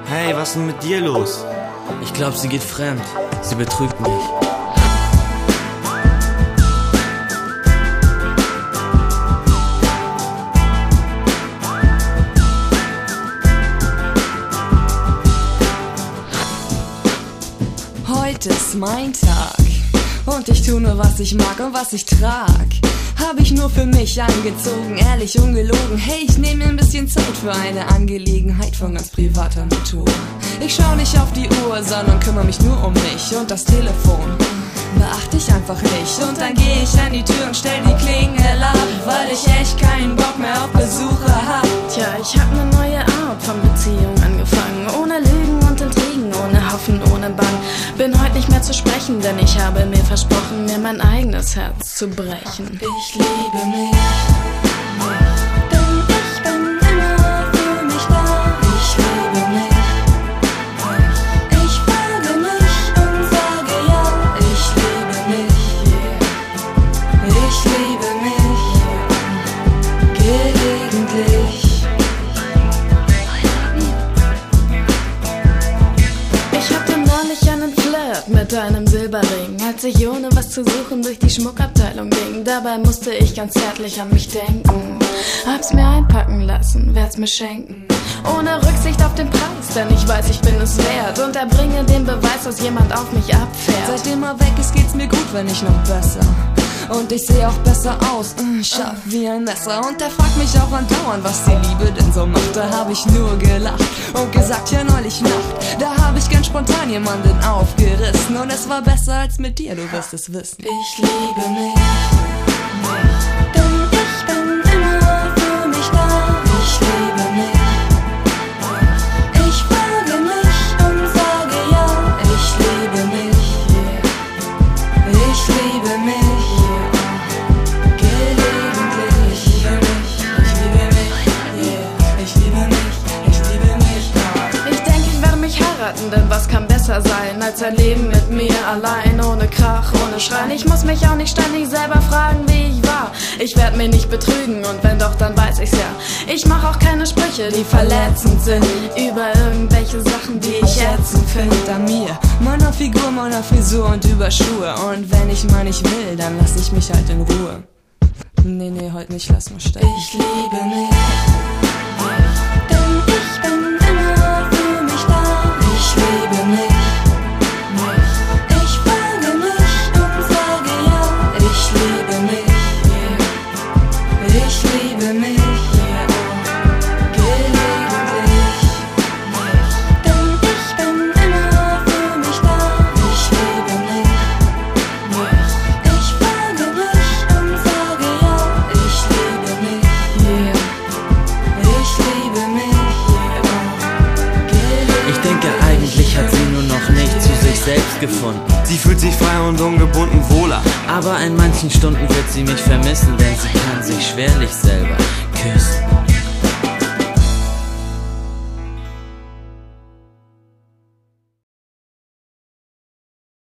Hey, was ist denn mit dir los? Ich glaub, sie geht fremd. Sie betrügt mich. Heute ist mein Tag und ich tu nur, was ich mag und was ich trag. Hab ich nur für mich angezogen, ehrlich ungelogen. Hey, ich nehme mir ein bisschen Zeit für eine Angelegenheit von ganz privater Natur. Ich schau nicht auf die Uhr, sondern kümmere mich nur um mich und das Telefon beachte ich einfach nicht. Und dann geh ich an die Tür und stell die Klingel ab, weil ich echt keinen Bock mehr auf Besucher hab. Tja, ich hab ne neue Art von Beziehung angefangen. Ohne Lügen und Intrigen, ohne Hoffen, ohne Bang. Bin heute nicht mehr zu sprechen, denn ich habe mir versprochen, mir mein eigenes Herz zu brechen. Ich liebe mich. Mit einem Silberring, als ich ohne was zu suchen durch die Schmuckabteilung ging. Dabei musste ich ganz zärtlich an mich denken. Hab's mir einpacken lassen, werd's mir schenken. Ohne Rücksicht auf den Preis, denn ich weiß, ich bin es wert. Und erbringe den Beweis, dass jemand auf mich abfährt. Seitdem er weg ist, geht's mir gut, wenn nicht noch besser. Und ich seh auch besser aus, scharf wie ein Messer. Und er fragt mich auch andauernd, was die Liebe denn so macht. Da hab ich nur gelacht und gesagt, ja neulich Nacht. Da hab ich ganz spontan jemanden aufgerissen. Und es war besser als mit dir, du wirst es wissen. Ich liebe mich. Denn was kann besser sein als ein Leben mit mir allein, ohne Krach, ohne Schreien. Ich muss mich auch nicht ständig selber fragen, wie ich war. Ich werd mich nicht betrügen und wenn doch, dann weiß ich's ja. Ich mach auch keine Sprüche, die verletzend sind, über irgendwelche Sachen, die ich ätzend finde. An mir, meiner Figur, meiner Frisur und über Schuhe. Und wenn ich mal nicht will, dann lass ich mich halt in Ruhe. Nee, heute nicht, lass mal stecken. Ich liebe mich. Selbst gefunden. Sie fühlt sich frei und ungebunden wohler. Aber in manchen Stunden wird sie mich vermissen, denn sie kann sich schwerlich selber küssen.